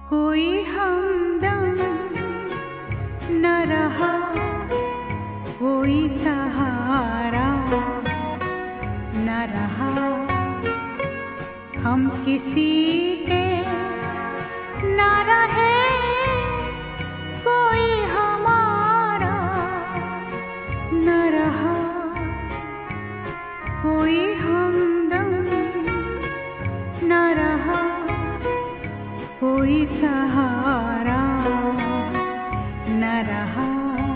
कोई हमदम न रहा, कोई सहारा न रहा। हम किसी के न रहे, कोई हमारा न रहा। कोई हमदम न रहा, कोई सहारा न रहा।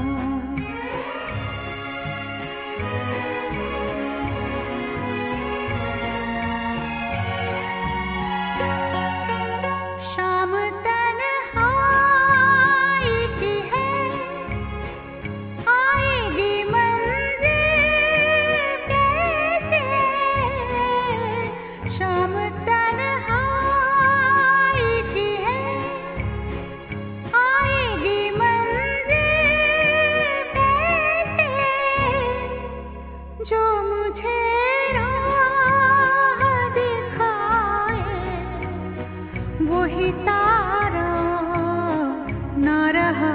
शाम तन्हाई की है, आएगी मंजिल कैसे। शाम तन्हाई की है, आएगी मंजिल कैसे। जो मुझे राह दिखाए, वही तारा न रहा।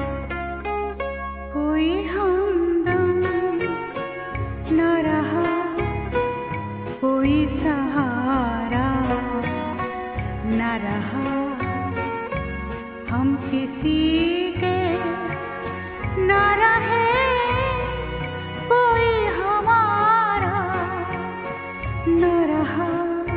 कोई हमदम न रहा, कोई सहारा न रहा। हम किसी के न रहे, कोई हमारा न रहा।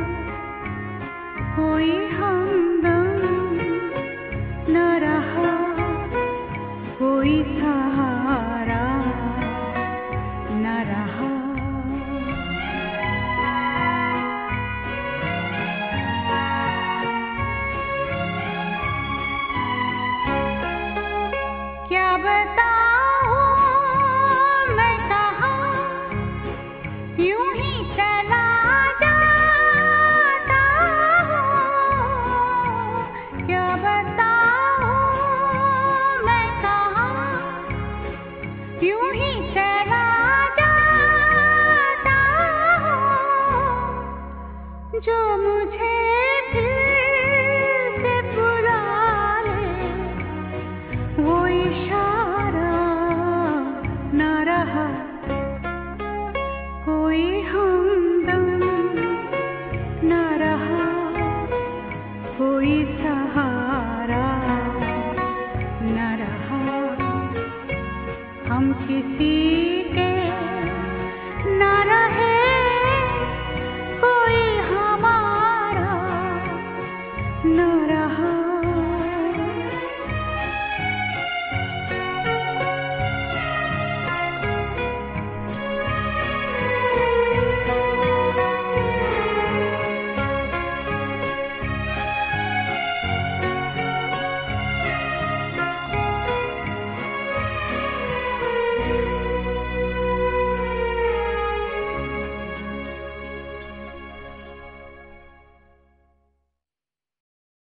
कोई हमदम न रहा, कोई सहारा न रहा। क्या बताऊं मैं कहाँ, यूं ही चला जाता हूँ। क्या बताऊं मैं कहाँ, यूं ही चला जाता हूँ। जो मुझे फिर